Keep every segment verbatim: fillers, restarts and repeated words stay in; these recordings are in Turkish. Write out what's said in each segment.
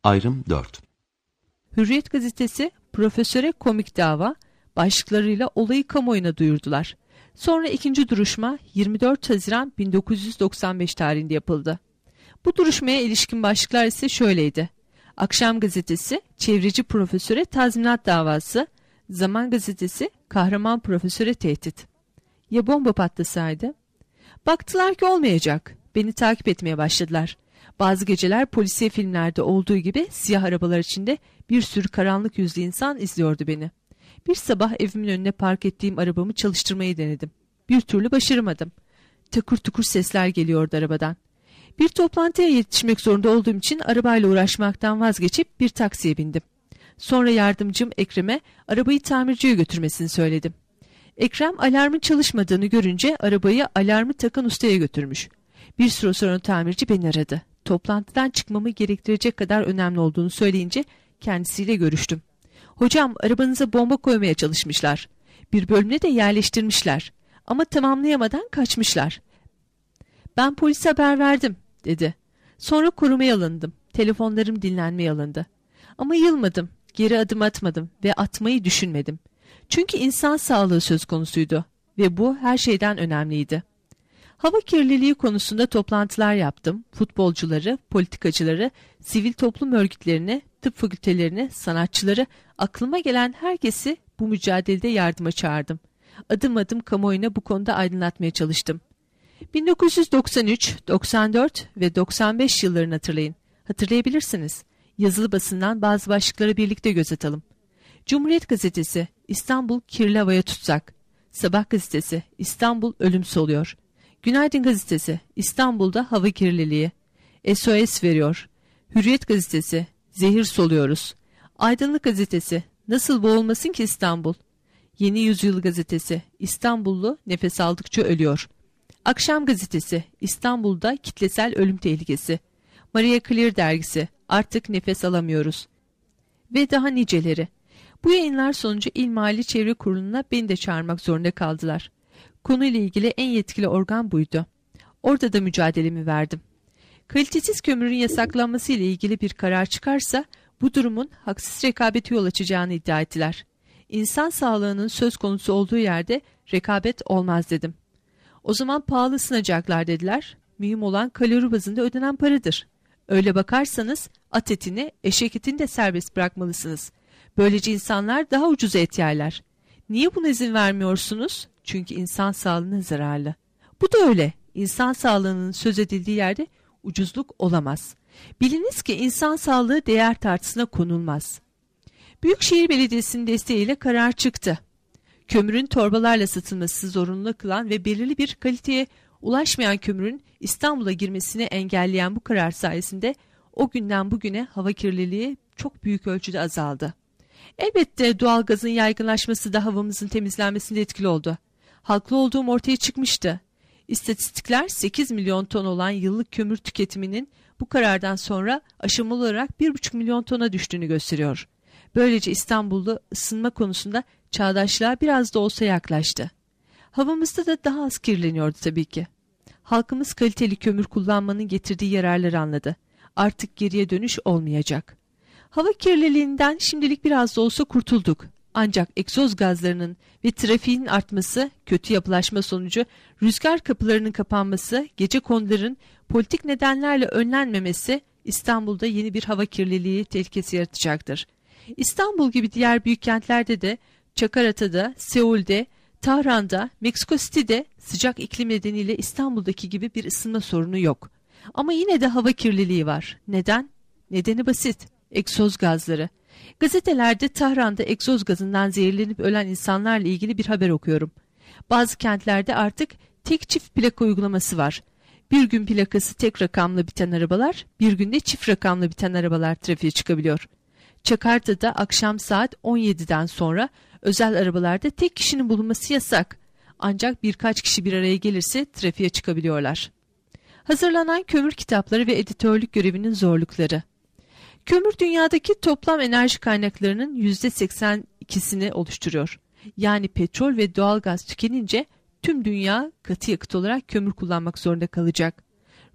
Ayrım dört. Hürriyet gazetesi profesöre komik dava başlıklarıyla olayı kamuoyuna duyurdular. Sonra ikinci duruşma yirmi dört Haziran bin dokuz yüz doksan beş tarihinde yapıldı. Bu duruşmaya ilişkin başlıklar ise şöyleydi. Akşam gazetesi çevreci profesöre tazminat davası, Zaman gazetesi kahraman profesöre tehdit. Ya bomba patlasaydı? Baktılar ki olmayacak. Beni takip etmeye başladılar. Bazı geceler polisiye filmlerde olduğu gibi siyah arabalar içinde bir sürü karanlık yüzlü insan izliyordu beni. Bir sabah evimin önüne park ettiğim arabamı çalıştırmayı denedim. Bir türlü başaramadım. Takır tukur sesler geliyordu arabadan. Bir toplantıya yetişmek zorunda olduğum için arabayla uğraşmaktan vazgeçip bir taksiye bindim. Sonra yardımcım Ekrem'e arabayı tamirciye götürmesini söyledim. Ekrem alarmın çalışmadığını görünce arabayı alarmı takan ustaya götürmüş. Bir süre sonra tamirci beni aradı. Toplantıdan çıkmamı gerektirecek kadar önemli olduğunu söyleyince kendisiyle görüştüm. Hocam, arabanıza bomba koymaya çalışmışlar. Bir bölümüne de yerleştirmişler. Ama tamamlayamadan kaçmışlar. Ben polise haber verdim dedi. Sonra korumaya alındım. Telefonlarım dinlenmeye alındı. Ama yılmadım. Geri adım atmadım ve atmayı düşünmedim. Çünkü insan sağlığı söz konusuydu ve bu her şeyden önemliydi. Hava kirliliği konusunda toplantılar yaptım. Futbolcuları, politikacıları, sivil toplum örgütlerini, tıp fakültelerini, sanatçıları, aklıma gelen herkesi bu mücadelede yardıma çağırdım. Adım adım kamuoyuna bu konuda aydınlatmaya çalıştım. bin dokuz yüz doksan üç, doksan dört ve doksan beş yıllarını hatırlayın. Hatırlayabilirsiniz. Yazılı basından bazı başlıkları birlikte göz atalım. Cumhuriyet gazetesi, İstanbul kirli havaya tutsak. Sabah gazetesi, İstanbul ölüm soluyor. Günaydın gazetesi, İstanbul'da hava kirliliği. S O S veriyor. Hürriyet gazetesi, zehir soluyoruz. Aydınlık gazetesi, nasıl boğulmasın ki İstanbul? Yeni Yüzyıl gazetesi, İstanbullu nefes aldıkça ölüyor. Akşam gazetesi, İstanbul'da kitlesel ölüm tehlikesi. Maria Clear dergisi, artık nefes alamıyoruz. Ve daha niceleri. Bu yayınlar sonucu İl Mali Çevre Kurulu'na beni de çağırmak zorunda kaldılar. Konuyla ilgili en yetkili organ buydu. Orada da mücadelemi verdim. Kalitesiz kömürün yasaklanması ile ilgili bir karar çıkarsa bu durumun haksız rekabete yol açacağını iddia ettiler. İnsan sağlığının söz konusu olduğu yerde rekabet olmaz dedim. O zaman pahalı ısınacaklar dediler. Mühim olan kalori bazında ödenen paradır. Öyle bakarsanız at etini, eşek etini de serbest bırakmalısınız. Böylece insanlar daha ucuz et yerler. Niye buna izin vermiyorsunuz? Çünkü insan sağlığına zararlı. Bu da öyle. İnsan sağlığının söz edildiği yerde ucuzluk olamaz. Biliniz ki insan sağlığı değer tartısına konulmaz. Büyükşehir Belediyesi'nin desteğiyle karar çıktı. Kömürün torbalarla satılması zorunlu kılan ve belirli bir kaliteye ulaşmayan kömürün İstanbul'a girmesini engelleyen bu karar sayesinde o günden bugüne hava kirliliği çok büyük ölçüde azaldı. Elbette doğalgazın yaygınlaşması da havamızın temizlenmesinde etkili oldu. Haklı olduğum ortaya çıkmıştı. İstatistikler sekiz milyon ton olan yıllık kömür tüketiminin bu karardan sonra aşamalı olarak bir buçuk milyon tona düştüğünü gösteriyor. Böylece İstanbul'da ısınma konusunda çağdaşlığa biraz da olsa yaklaştı. Havamızda da daha az kirleniyordu tabii ki. Halkımız kaliteli kömür kullanmanın getirdiği yararları anladı. Artık geriye dönüş olmayacak. Hava kirliliğinden şimdilik biraz da olsa kurtulduk. Ancak egzoz gazlarının ve trafiğin artması, kötü yapılaşma sonucu rüzgar kapılarının kapanması, gecekonduların politik nedenlerle önlenmemesi İstanbul'da yeni bir hava kirliliği tehlikesi yaratacaktır. İstanbul gibi diğer büyük kentlerde de, Çakarata'da, Seul'de, Tahran'da, Meksiko City'de sıcak iklim nedeniyle İstanbul'daki gibi bir ısınma sorunu yok. Ama yine de hava kirliliği var. Neden? Nedeni basit. Egzoz gazları. Gazetelerde Tahran'da egzoz gazından zehirlenip ölen insanlarla ilgili bir haber okuyorum. Bazı kentlerde artık tek çift plaka uygulaması var. Bir gün plakası tek rakamla biten arabalar, bir günde çift rakamla biten arabalar trafiğe çıkabiliyor. Çakarta'da akşam saat on yediden sonra özel arabalarda tek kişinin bulunması yasak. Ancak birkaç kişi bir araya gelirse trafiğe çıkabiliyorlar. Hazırlanan kömür kitapları ve editörlük görevinin zorlukları. Kömür dünyadaki toplam enerji kaynaklarının yüzde seksen ikisini oluşturuyor. Yani petrol ve doğalgaz tükenince tüm dünya katı yakıt olarak kömür kullanmak zorunda kalacak.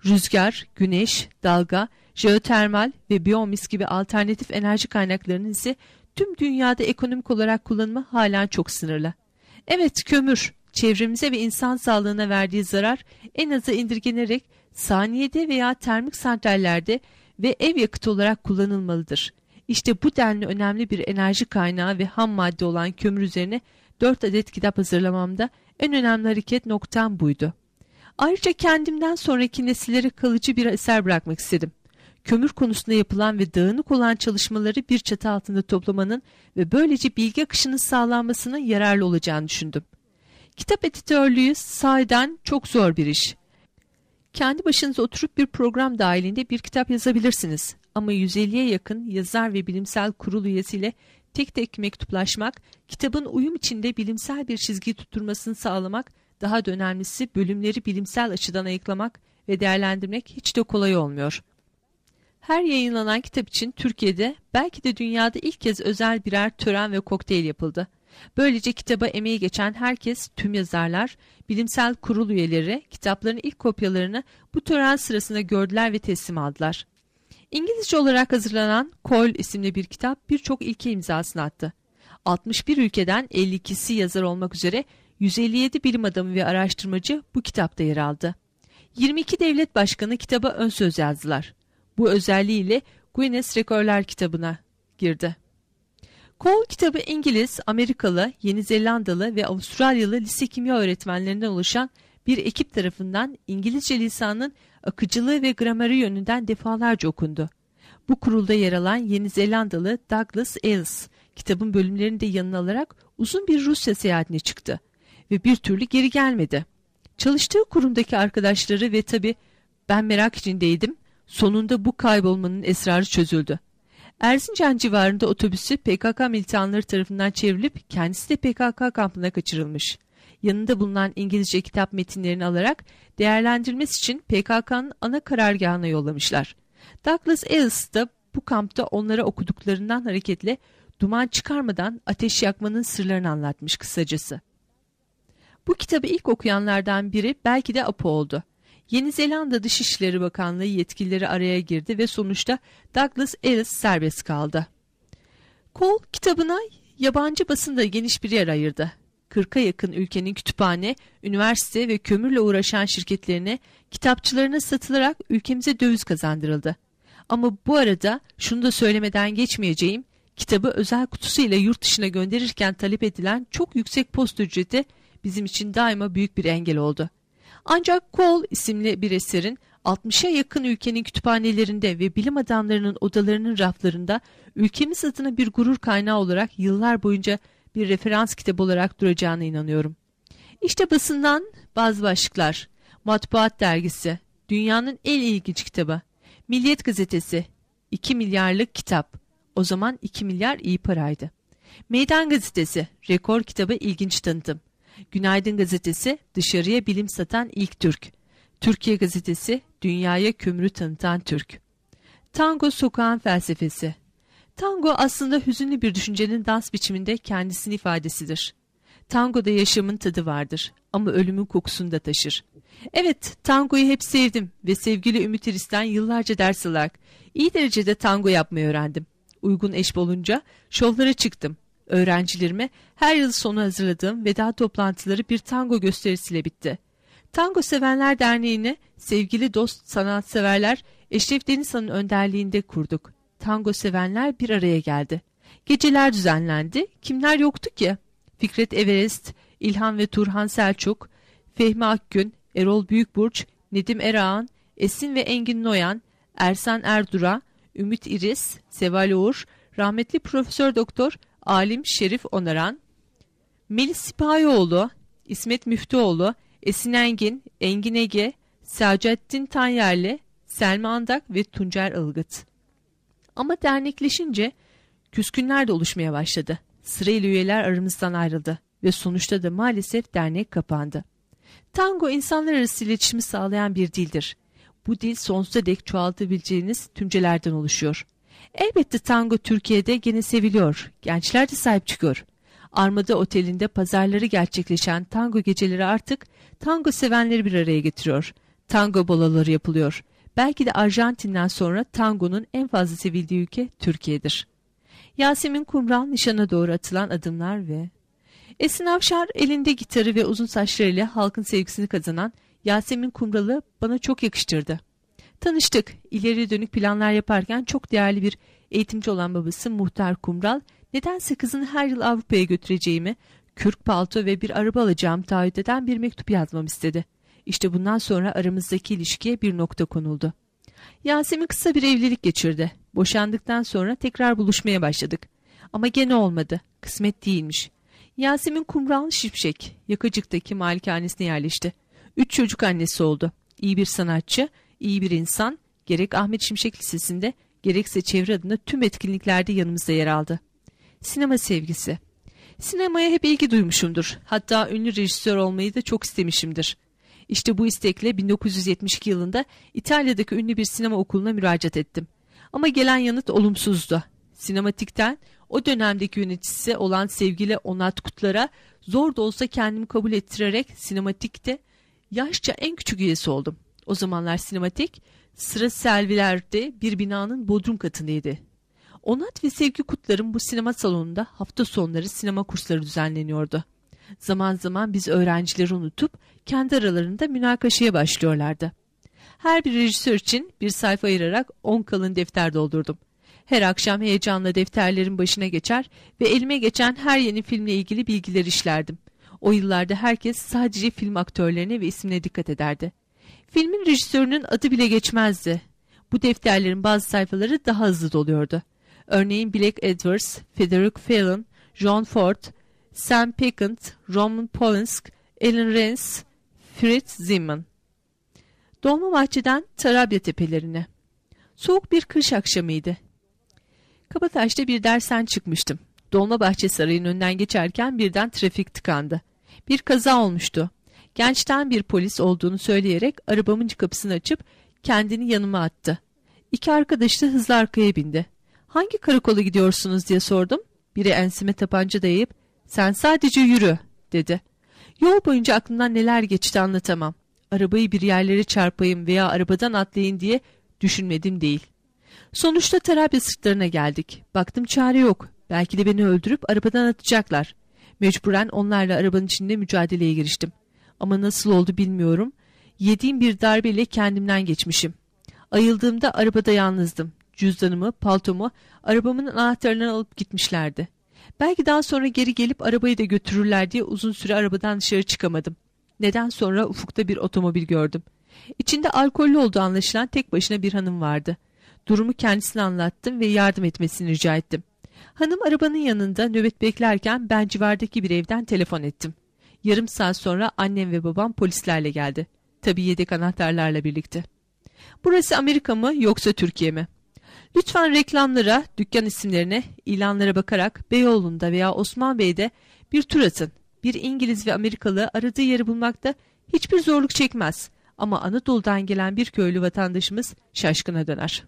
Rüzgar, güneş, dalga, jeotermal ve biyomis gibi alternatif enerji kaynaklarının ise tüm dünyada ekonomik olarak kullanımı halen çok sınırlı. Evet, kömür, çevremize ve insan sağlığına verdiği zarar en aza indirgenerek saniyede veya termik santrallerde ve ev yakıtı olarak kullanılmalıdır. İşte bu denli önemli bir enerji kaynağı ve ham madde olan kömür üzerine dört adet kitap hazırlamamda en önemli hareket noktam buydu. Ayrıca kendimden sonraki nesillere kalıcı bir eser bırakmak istedim. Kömür konusunda yapılan ve dağınık olan çalışmaları bir çatı altında toplamanın ve böylece bilgi akışının sağlanmasının yararlı olacağını düşündüm. Kitap editörlüğü sahiden çok zor bir iş. Kendi başınıza oturup bir program dahilinde bir kitap yazabilirsiniz. Ama yüz elliye yakın yazar ve bilimsel kurul üyesiyle tek tek mektuplaşmak, kitabın uyum içinde bilimsel bir çizgi tutturmasını sağlamak, daha da önemlisi bölümleri bilimsel açıdan ayıklamak ve değerlendirmek hiç de kolay olmuyor. Her yayınlanan kitap için Türkiye'de, belki de dünyada ilk kez özel birer tören ve kokteyl yapıldı. Böylece kitaba emeği geçen herkes, tüm yazarlar, bilimsel kurul üyeleri kitapların ilk kopyalarını bu tören sırasında gördüler ve teslim aldılar. İngilizce olarak hazırlanan Cole isimli bir kitap birçok ilke imzasını attı. altmış bir ülkeden elli ikisi yazar olmak üzere yüz elli yedi bilim adamı ve araştırmacı bu kitapta yer aldı. yirmi iki devlet başkanı kitaba ön söz yazdılar. Bu özelliğiyle Guinness Rekorlar kitabına girdi. Cole kitabı İngiliz, Amerikalı, Yeni Zelandalı ve Avustralyalı lise kimya öğretmenlerinden oluşan bir ekip tarafından İngilizce lisanının akıcılığı ve grameri yönünden defalarca okundu. Bu kurulda yer alan Yeni Zelandalı Douglas Ellis, kitabın bölümlerini de yanına alarak uzun bir Rusya seyahatine çıktı ve bir türlü geri gelmedi. Çalıştığı kurumdaki arkadaşları ve tabii ben merak içindeydim, sonunda bu kaybolmanın esrarı çözüldü. Erzincan civarında otobüsü P K K militanları tarafından çevrilip kendisi de P K K kampına kaçırılmış. Yanında bulunan İngilizce kitap metinlerini alarak değerlendirmesi için P K K'nın ana karargahına yollamışlar. Douglas Ellis da bu kampta onlara okuduklarından hareketle duman çıkarmadan ateş yakmanın sırlarını anlatmış kısacası. Bu kitabı ilk okuyanlardan biri belki de Apo oldu. Yeni Zelanda Dışişleri Bakanlığı yetkilileri araya girdi ve sonuçta Douglas Ellis serbest kaldı. Cole kitabına yabancı basında geniş bir yer ayırdı. kırka yakın ülkenin kütüphane, üniversite ve kömürle uğraşan şirketlerine, kitapçılarına satılarak ülkemize döviz kazandırıldı. Ama bu arada şunu da söylemeden geçmeyeceğim, kitabı özel kutusuyla yurt dışına gönderirken talep edilen çok yüksek posta ücreti bizim için daima büyük bir engel oldu. Ancak Cole isimli bir eserin altmışa yakın ülkenin kütüphanelerinde ve bilim adamlarının odalarının raflarında ülkemiz adına bir gurur kaynağı olarak yıllar boyunca bir referans kitabı olarak duracağına inanıyorum. İşte basından bazı başlıklar. Matbuat dergisi, dünyanın en ilginç kitabı. Milliyet gazetesi, iki milyarlık kitap. O zaman iki milyar iyi paraydı. Meydan gazetesi, rekor kitabı ilginç tanıtım. Günaydın gazetesi, dışarıya bilim satan ilk Türk. Türkiye gazetesi, dünyaya kömürü tanıtan Türk. Tango sokağın felsefesi. Tango aslında hüzünlü bir düşüncenin dans biçiminde kendisinin ifadesidir. Tangoda yaşamın tadı vardır ama ölümün kokusunu da taşır. Evet, tangoyu hep sevdim ve sevgili Ümit İris'ten yıllarca ders alarak iyi derecede tango yapmayı öğrendim. Uygun eş bulunca şovlara çıktım. Öğrencilerime her yıl sonu hazırladığım veda toplantıları bir tango gösterisiyle bitti. Tango Sevenler Derneği'ni sevgili dost sanatseverler Eşref Denizhan'ın önderliğinde kurduk. Tango sevenler bir araya geldi. Geceler düzenlendi. Kimler yoktu ki? Fikret Everest, İlhan ve Turhan Selçuk, Fehmi Akgün, Erol Büyükburç, Nedim Erağan, Esin ve Engin Noyan, Ersan Erdura, Ümit İris, Seval Uğur, rahmetli Profesör Doktor Alim Şerif Onaran, Melis Sipahioğlu, İsmet Müftüoğlu, Esin Engin, Engin Ege, Sacettin Tanyerli, Selma Andak ve Tuncer Ilgıt. Ama dernekleşince küskünler de oluşmaya başladı. Sırayla üyeler aramızdan ayrıldı ve sonuçta da maalesef dernek kapandı. Tango insanlar arası iletişimi sağlayan bir dildir. Bu dil sonsuza dek çoğaltabileceğiniz tümcelerden oluşuyor. Elbette tango Türkiye'de gene seviliyor. Gençler de sahip çıkıyor. Armada Oteli'nde pazarları gerçekleşen tango geceleri artık tango sevenleri bir araya getiriyor. tango baloları yapılıyor. Belki de Arjantin'den sonra tangonun en fazla sevildiği ülke Türkiye'dir. Yasemin Kumral nişana doğru atılan adımlar ve... Esin Avşar elinde gitarı ve uzun saçlarıyla halkın sevgisini kazanan Yasemin Kumral'ı bana çok yakıştırdı. Tanıştık. İleri dönük planlar yaparken çok değerli bir eğitimci olan babası Muhtar Kumral, nedense kızını her yıl Avrupa'ya götüreceğimi, kürk palto ve bir araba alacağımı taahhüt eden bir mektup yazmam istedi. İşte bundan sonra aramızdaki ilişkiye bir nokta konuldu. Yasemin kısa bir evlilik geçirdi. Boşandıktan sonra tekrar buluşmaya başladık. Ama gene olmadı. Kısmet değilmiş. Yasemin Kumral Şipşek, Yakacık'taki malikanesine yerleşti. Üç çocuk annesi oldu. İyi bir sanatçı, iyi bir insan, gerek Ahmet Şimşek Lisesi'nde, gerekse çevre adına tüm etkinliklerde yanımızda yer aldı. Sinema sevgisi. Sinemaya hep ilgi duymuşumdur. Hatta ünlü rejisör olmayı da çok istemişimdir. İşte bu istekle bin dokuz yüz yetmiş iki yılında İtalya'daki ünlü bir sinema okuluna müracaat ettim. Ama gelen yanıt olumsuzdu. Sinematik'ten o dönemdeki yöneticisi olan sevgili Onat Kutlar'a zor da olsa kendimi kabul ettirerek Sinematik'te yaşça en küçük üyesi oldum. O zamanlar Sinematik sıra Selviler'de bir binanın bodrum katındaydı. Onat ve Sevgi Kutlar'ın bu sinema salonunda hafta sonları sinema kursları düzenleniyordu. Zaman zaman biz öğrencileri unutup kendi aralarında münakaşaya başlıyorlardı. Her bir rejisör için bir sayfa ayırarak on kalın defter doldurdum. Her akşam heyecanla defterlerin başına geçer ve elime geçen her yeni filmle ilgili bilgiler işlerdim. O yıllarda herkes sadece film aktörlerine ve ismine dikkat ederdi. Filmin rejisörünün adı bile geçmezdi. Bu defterlerin bazı sayfaları daha hızlı doluyordu. Örneğin Black Edwards, Frederick Fallon, John Ford, Sam Peckinpah, Roman Polanski, Alan Rance, Fritz Zimmermann. Dolmabahçe'den Tarabya tepelerine. Soğuk bir kış akşamıydı. Kabataş'ta bir dersten çıkmıştım. Dolmabahçe Sarayı'nın önünden geçerken birden trafik tıkandı. Bir kaza olmuştu. Gençten bir polis olduğunu söyleyerek arabamın kapısını açıp kendini yanıma attı. İki arkadaş da hızlı arkaya bindi. Hangi karakola gidiyorsunuz diye sordum. Biri enseme tapanca dayayıp sen sadece yürü dedi. Yol boyunca aklımdan neler geçti anlatamam. Arabayı bir yerlere çarpayım veya arabadan atlayın diye düşünmedim değil. Sonuçta Tarabya sırtlarına geldik. Baktım çare yok. Belki de beni öldürüp arabadan atacaklar. Mecburen onlarla arabanın içinde mücadeleye giriştim. Ama nasıl oldu bilmiyorum. Yediğim bir darbeyle kendimden geçmişim. Ayıldığımda arabada yalnızdım. Cüzdanımı, paltomu, arabamın anahtarlarını alıp gitmişlerdi. Belki daha sonra geri gelip arabayı da götürürler diye uzun süre arabadan dışarı çıkamadım. Neden sonra ufukta bir otomobil gördüm. İçinde alkollü olduğu anlaşılan tek başına bir hanım vardı. Durumu kendisine anlattım ve yardım etmesini rica ettim. Hanım arabanın yanında nöbet beklerken ben civardaki bir evden telefon ettim. Yarım saat sonra annem ve babam polislerle geldi. Tabii yedek anahtarlarla birlikte. Burası Amerika mı yoksa Türkiye mi? Lütfen reklamlara, dükkan isimlerine, ilanlara bakarak Beyoğlu'nda veya Osman Bey'de bir tur atın. Bir İngiliz ve Amerikalı aradığı yeri bulmakta hiçbir zorluk çekmez. Ama Anadolu'dan gelen bir köylü vatandaşımız şaşkına döner.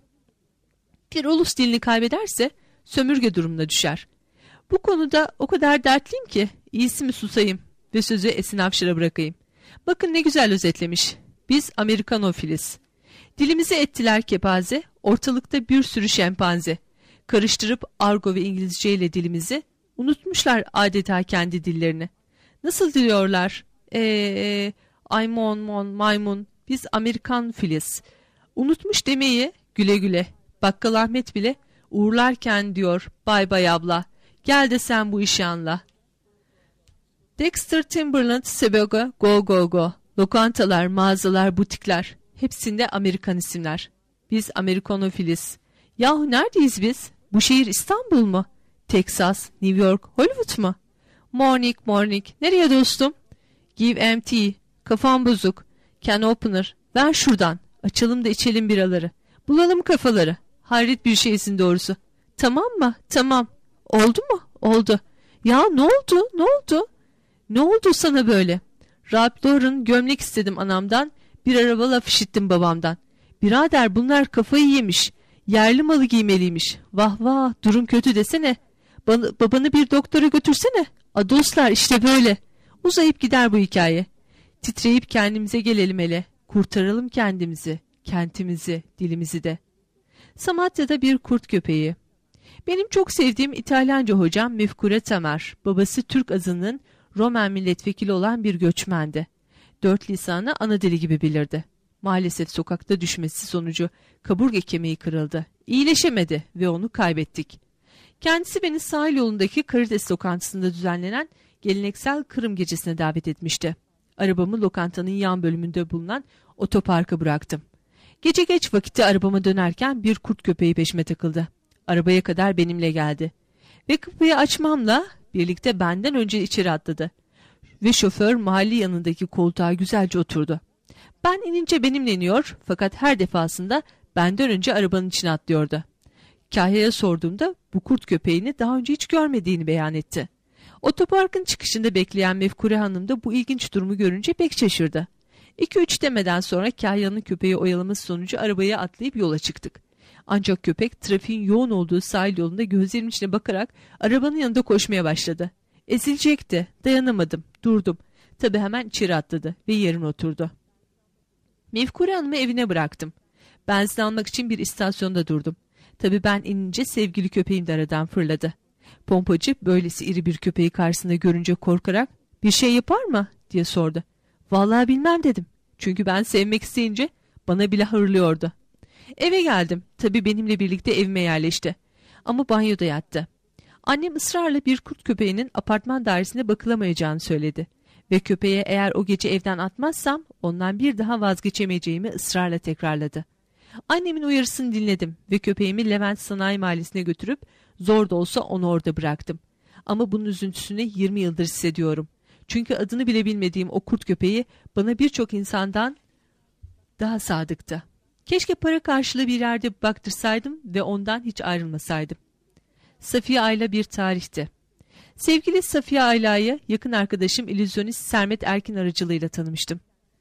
Bir ulus dilini kaybederse sömürge durumuna düşer. Bu konuda o kadar dertliyim ki iyisi mi susayım ve sözü Esin Avşar'a bırakayım. Bakın ne güzel özetlemiş. Biz Amerikanofiliz. Dilimizi ettiler kepaze, ortalıkta bir sürü şempanze. Karıştırıp argo ve İngilizce ile dilimizi, unutmuşlar adeta kendi dillerini. Nasıl diyorlar? Eee, aymon, mon, maymun, biz Amerikan filiz. Unutmuş demeyi güle güle. Bakkal Ahmet bile uğurlarken diyor, bay bay abla, gel de sen bu işi anla. Dexter, Timberland, Sebago, Go Go Go. Lokantalar, mağazalar, butikler. Hepsinde Amerikan isimler. Biz Amerikanofiliz. Yahu neredeyiz biz? Bu şehir İstanbul mu? Texas, New York, Hollywood mu? Morning, morning. Nereye dostum? Give empty. Kafam bozuk. Can opener. Ver şuradan. Açalım da içelim biraları. Bulalım kafaları. Hayret bir şeysin doğrusu. Tamam mı? Tamam. Oldu mu? Oldu. Ya ne oldu? Ne oldu? Ne oldu sana böyle? Ralph Lauren gömlek istedim anamdan. Bir araba laf işittim babamdan. Birader bunlar kafayı yemiş. Yerli malı giymeliymiş. Vah vah durum kötü desene. Bana, babanı bir doktora götürsene. A dostlar işte böyle. Uzayıp gider bu hikaye. Titreyip kendimize gelelim hele. Kurtaralım kendimizi, kentimizi, dilimizi de. Samatya'da bir kurt köpeği. Benim çok sevdiğim İtalyanca hocam Mefkure Tamer, babası Türk azınlığın Romen milletvekili olan bir göçmendi. Dört lisanı ana dili gibi bilirdi. Maalesef sokakta düşmesi sonucu kaburga kemiği kırıldı. İyileşemedi ve onu kaybettik. Kendisi beni sahil yolundaki karides lokantasında düzenlenen geleneksel Kırım gecesine davet etmişti. Arabamı lokantanın yan bölümünde bulunan otoparka bıraktım. Gece geç vakitte arabama dönerken bir kurt köpeği peşime takıldı. Arabaya kadar benimle geldi. Ve kapıyı açmamla birlikte benden önce içeri atladı. Ve şoför mahalli yanındaki koltuğa güzelce oturdu. Ben inince benimle iniyor fakat her defasında benden önce arabanın içine atlıyordu. Kahya'ya sorduğumda bu kurt köpeğini daha önce hiç görmediğini beyan etti. Otoparkın çıkışında bekleyen Mefkure Hanım da bu ilginç durumu görünce pek şaşırdı. İki üç demeden sonra Kahya'nın köpeği oyalaması sonucu arabaya atlayıp yola çıktık. Ancak köpek trafiğin yoğun olduğu sahil yolunda gözlerimin içine bakarak arabanın yanında koşmaya başladı. Ezilecekti. Dayanamadım. Durdum. Tabii hemen içeri atladı ve yerine oturdu. Mefkure Hanım'ı evine bıraktım. Benzin almak için bir istasyonda durdum. Tabii ben inince sevgili köpeğim de aradan fırladı. Pompacı böylesi iri bir köpeği karşısında görünce korkarak "Bir şey yapar mı?" diye sordu. "Vallahi bilmem" dedim. Çünkü ben sevmek isteyince bana bile hırlıyordu. Eve geldim. Tabii benimle birlikte evime yerleşti. Ama banyoda yattı. Annem ısrarla bir kurt köpeğinin apartman dairesinde bakılamayacağını söyledi. Ve köpeğe eğer o gece evden atmazsam ondan bir daha vazgeçemeyeceğimi ısrarla tekrarladı. Annemin uyarısını dinledim ve köpeğimi Levent Sanayi Mahallesi'ne götürüp zor da olsa onu orada bıraktım. Ama bunun üzüntüsünü yirmi yıldır hissediyorum. Çünkü adını bile bilmediğim o kurt köpeği bana birçok insandan daha sadıktı. Keşke para karşılığı bir yerde baktırsaydım ve ondan hiç ayrılmasaydım. Safiye Ayla bir tarihti. Sevgili Safiye Ayla'yı yakın arkadaşım illüzyonist Sermet Erkin aracılığıyla tanımıştım.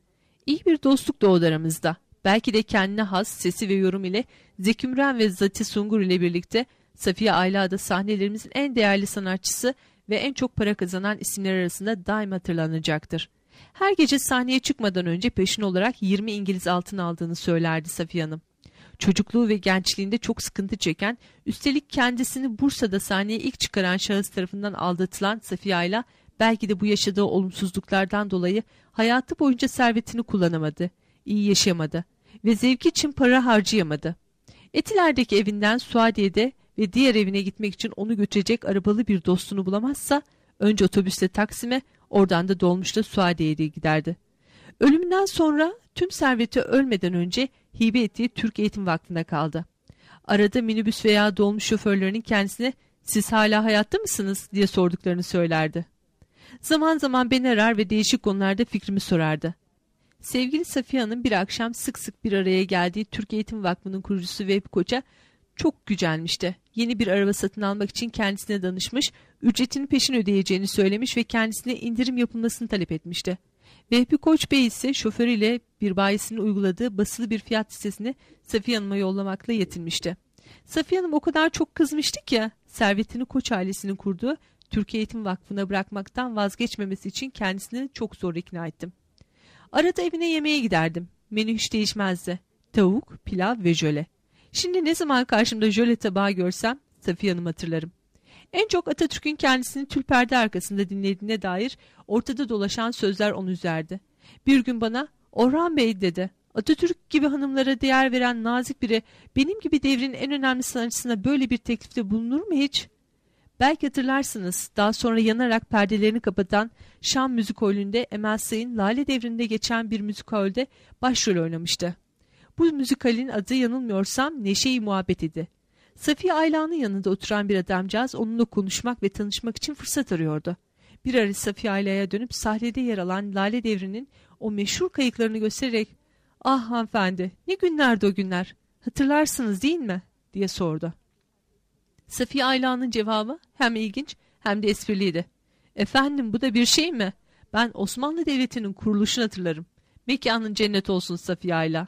İyi bir dostluk doğdu aramızda. Belki de kendine has sesi ve yorum ile Zeki Müren ve Zati Sungur ile birlikte Safiye Ayla da sahnelerimizin en değerli sanatçısı ve en çok para kazanan isimler arasında daima hatırlanacaktır. Her gece sahneye çıkmadan önce peşin olarak yirmi İngiliz altın aldığını söylerdi Safiye Hanım. Çocukluğu ve gençliğinde çok sıkıntı çeken, üstelik kendisini Bursa'da sahneye ilk çıkaran şahıs tarafından aldatılan Safiye Ayla, belki de bu yaşadığı olumsuzluklardan dolayı hayatı boyunca servetini kullanamadı, iyi yaşayamadı ve zevki için para harcayamadı. Etiler'deki evinden Suadiye'de ve diğer evine gitmek için onu götürecek arabalı bir dostunu bulamazsa, önce otobüste Taksim'e, oradan da dolmuşta Suadiye'ye giderdi. Ölümünden sonra tüm serveti ölmeden önce hibe ettiği Türk Eğitim Vakfı'nda kaldı. Arada minibüs veya dolmuş şoförlerinin kendisine "Siz hala hayatta mısınız?" diye sorduklarını söylerdi. Zaman zaman beni arar ve değişik konularda fikrimi sorardı. Sevgili Safiye Hanım bir akşam sık sık bir araya geldiği Türk Eğitim Vakfı'nın kurucusu Vehbi Koç'a çok gücenmişti. Yeni bir araba satın almak için kendisine danışmış, ücretini peşin ödeyeceğini söylemiş ve kendisine indirim yapılmasını talep etmişti. Vehbi Koç Bey ise şoförüyle bir bayisinin uyguladığı basılı bir fiyat listesini Safiye Hanım'a yollamakla yetinmişti. Safiye Hanım o kadar çok kızmıştı ki servetini Koç ailesinin kurduğu Türk Eğitim Vakfı'na bırakmaktan vazgeçmemesi için kendisini çok zor ikna ettim. Arada evine yemeğe giderdim. Menü hiç değişmezdi. Tavuk, pilav ve jöle. Şimdi ne zaman karşımda jöle tabağı görsem Safiye Hanım hatırlarım. En çok Atatürk'ün kendisini tül perde arkasında dinlediğine dair ortada dolaşan sözler onu üzerdi. Bir gün bana "Orhan Bey" dedi. "Atatürk gibi hanımlara değer veren nazik biri benim gibi devrin en önemli sanatçısına böyle bir teklifte bulunur mu hiç?" Belki hatırlarsınız, daha sonra yanarak perdelerini kapatan Şam Müzikolü'nde Emel Sayın Lale Devri'nde geçen bir müzikolde başrol oynamıştı. Bu müzikalin adı yanılmıyorsam Neşe-i Muhabbet idi. Safiye Ayla'nın yanında oturan bir adamcağız onunla konuşmak ve tanışmak için fırsat arıyordu. Bir ara Safiye Ayla'ya dönüp sahnede yer alan Lale Devri'nin o meşhur kayıklarını göstererek "Ah hanımefendi, ne günlerdi o günler, hatırlarsınız değil mi?" diye sordu. Safiye Ayla'nın cevabı hem ilginç hem de espriliydi. "Efendim, bu da bir şey mi? Ben Osmanlı Devleti'nin kuruluşunu hatırlarım. Mekanın cennet olsun Safiye Ayla."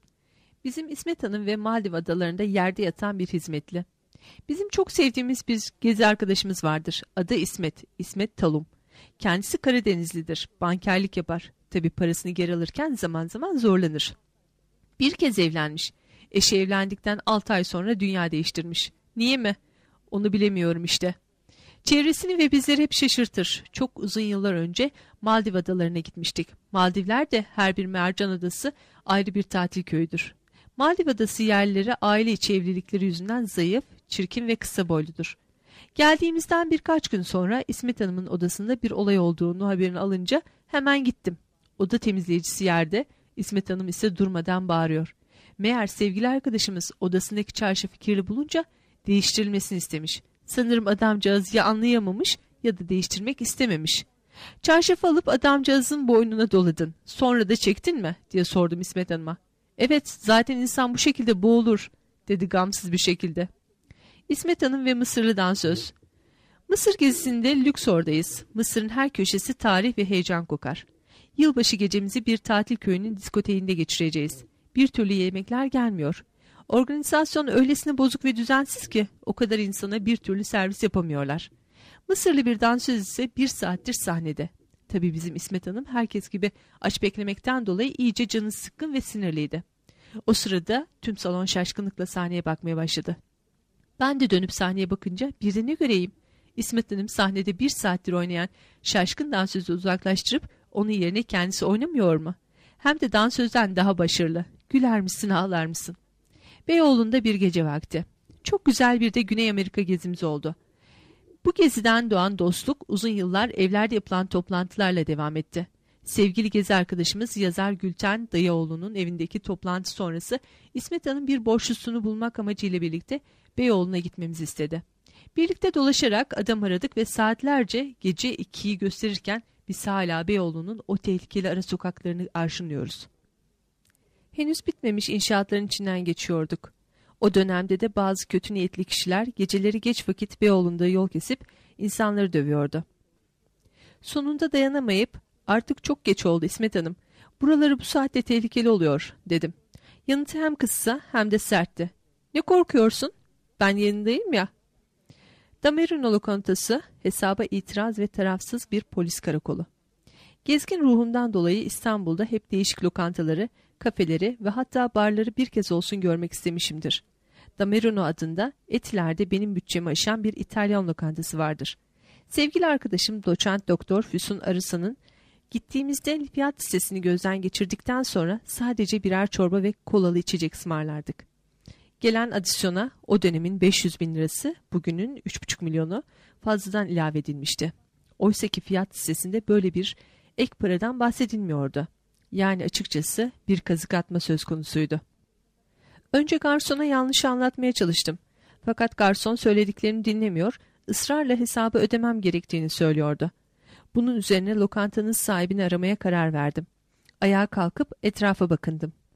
Bizim İsmet Hanım ve Maldiv adalarında yerde yatan bir hizmetli. Bizim çok sevdiğimiz bir gezi arkadaşımız vardır. Adı İsmet, İsmet Talum. Kendisi Karadenizlidir, bankerlik yapar. Tabii parasını geri alırken zaman zaman zorlanır. Bir kez evlenmiş. Eşi evlendikten altı ay sonra dünya değiştirmiş. Niye mi? Onu bilemiyorum işte. Çevresini ve bizleri hep şaşırtır. Çok uzun yıllar önce Maldiv adalarına gitmiştik. Maldivler de her bir mercan adası ayrı bir tatil köyüdür. Maldiv adası yerlileri aile içi evlilikleri yüzünden zayıf, çirkin ve kısa boyludur. Geldiğimizden birkaç gün sonra İsmet Hanım'ın odasında bir olay olduğunu haberini alınca hemen gittim. Oda temizleyicisi yerde, İsmet Hanım ise durmadan bağırıyor. Meğer sevgili arkadaşımız odasındaki çarşafı kirli bulunca değiştirilmesini istemiş. Sanırım adamcağız ya anlayamamış ya da değiştirmek istememiş. Çarşafı alıp adamcağızın boynuna doladın. Sonra da çektin mi diye sordum İsmet Hanım'a. Evet, zaten insan bu şekilde boğulur dedi gamsız bir şekilde. İsmet Hanım ve Mısırlı'dan söz. Mısır gezisinde Lüksor'dayız. Mısır'ın her köşesi tarih ve heyecan kokar. Yılbaşı gecemizi bir tatil köyünün diskoteğinde geçireceğiz. Bir türlü yemekler gelmiyor. Organizasyon öylesine bozuk ve düzensiz ki o kadar insana bir türlü servis yapamıyorlar. Mısırlı bir dansöz ise bir saattir sahnede. Tabii bizim İsmet Hanım herkes gibi aç beklemekten dolayı iyice canı sıkkın ve sinirliydi. O sırada tüm salon şaşkınlıkla sahneye bakmaya başladı. Ben de dönüp sahneye bakınca bir de ne göreyim? İsmet Hanım sahnede bir saattir oynayan şaşkın dansözü uzaklaştırıp onun yerine kendisi oynamıyor mu? Hem de dansözden daha başarılı. Güler misin, ağlar mısın? Beyoğlu'nda bir gece vakti. Çok güzel bir de Güney Amerika gezimiz oldu. Bu geziden doğan dostluk uzun yıllar evlerde yapılan toplantılarla devam etti. Sevgili gezi arkadaşımız yazar Gülten Dayıoğlu'nun evindeki toplantı sonrası İsmet Hanım bir borçlusunu bulmak amacıyla birlikte Beyoğlu'na gitmemizi istedi. Birlikte dolaşarak adam aradık ve saatlerce gece ikiyi gösterirken biz hala Beyoğlu'nun o tehlikeli ara sokaklarını arşınlıyoruz. Henüz bitmemiş inşaatların içinden geçiyorduk. O dönemde de bazı kötü niyetli kişiler geceleri geç vakit Beyoğlu'nda yol kesip insanları dövüyordu. Sonunda dayanamayıp artık çok geç oldu İsmet Hanım. Buraları bu saatte tehlikeli oluyor dedim. Yanıtı hem kısa hem de sertti. Ne korkuyorsun? Ben yanındayım ya. Damerino lokantası hesaba itiraz ve tarafsız bir polis karakolu. Gezgin ruhumdan dolayı İstanbul'da hep değişik lokantaları, kafeleri ve hatta barları bir kez olsun görmek istemişimdir. Damerino adında Etiler'de benim bütçemi aşan bir İtalyan lokantası vardır. Sevgili arkadaşım doçent doktor Füsun Arısan'ın gittiğimizde fiyat listesini gözden geçirdikten sonra sadece birer çorba ve kolalı içecek ısmarlardık. Gelen adisyona o dönemin beş yüz bin lirası, bugünün üç buçuk milyonu fazladan ilave edilmişti. Oysa ki fiyat listesinde böyle bir ek paradan bahsedilmiyordu. Yani açıkçası bir kazık atma söz konusuydu. Önce garsona yanlış anlatmaya çalıştım. Fakat garson söylediklerini dinlemiyor, ısrarla hesabı ödemem gerektiğini söylüyordu. Bunun üzerine lokantanın sahibini aramaya karar verdim. Ayağa kalkıp etrafa bakındım.